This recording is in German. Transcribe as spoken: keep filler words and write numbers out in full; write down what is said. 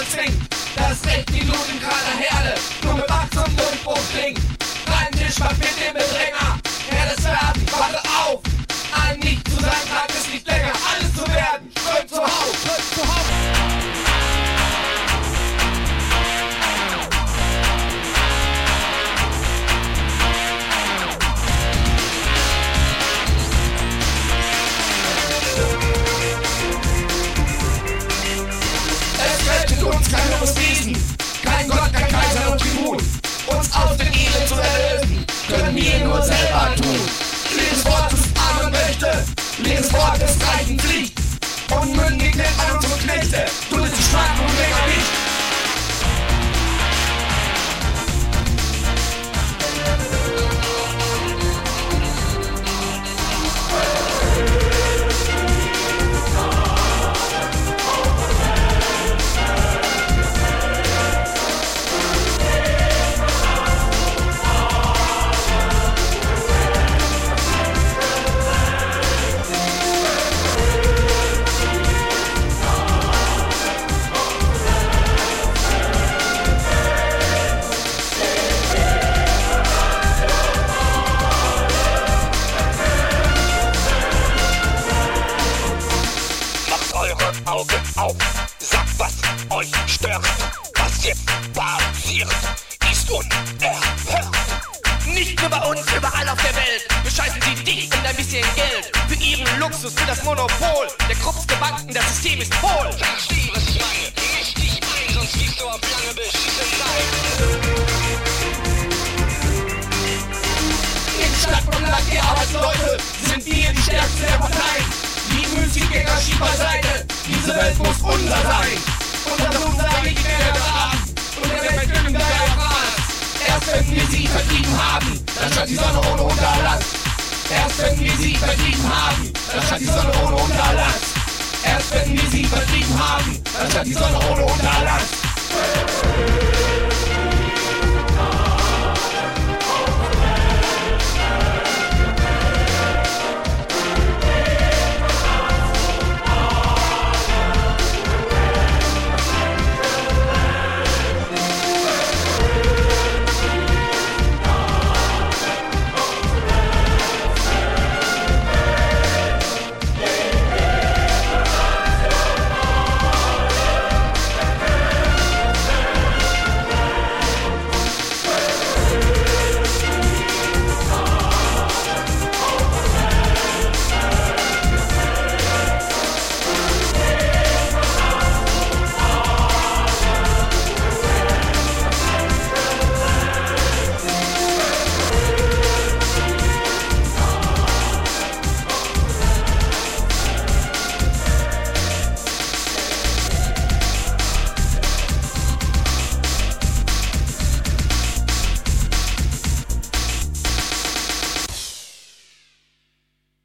bezwingen. Das Recht, die Blut im Kader Herde, dumme Macht zum Durchbruch bringen. Rein Tisch macht mit dem Bedränger, Herr des Werden, wache auf. Ein Nicht zu sein Tag ist nicht länger, alles zu werden, strömt zu Haus, strömt zu Haus. Uns kein hohes Wesen, kein Gott, kein Kaiser und Tribun. Uns aus dem Elend zu erlösen, können wir nur selber tun. Lebenswort des armen Mächte, Lebenswort des reichen Pflicht. Unmündig nennt man unsere Knechte, duldet die Schwachen und länger nicht. Augen auf, sagt, was euch stört. Was jetzt passiert, ist unerhört. Nicht nur bei uns, überall auf der Welt bescheißen sie dich und ein bisschen Geld. Für ihren Luxus, für das Monopol der Krupps der Banken, das System ist hohl. Versteh, was ich meine, misch dich ein, sonst fliegst du auf lange beschissen Zeit. In Stadt und Land der Arbeitsleute sind wir die Stärksten der Parteien. Die Müßiggänger schieben beiseite, diese Welt muss unser sein. Unser Blut sage ich werde graben und der Welt düngen daher Gras. Erst wenn wir sie vertrieben haben, dann scheint die Sonne ohne Unterlass. Erst wenn wir sie vertrieben haben, dann scheint die Sonne ohne Unterlass. Erst wenn wir sie vertrieben haben, dann scheint die Sonne ohne Unterlass.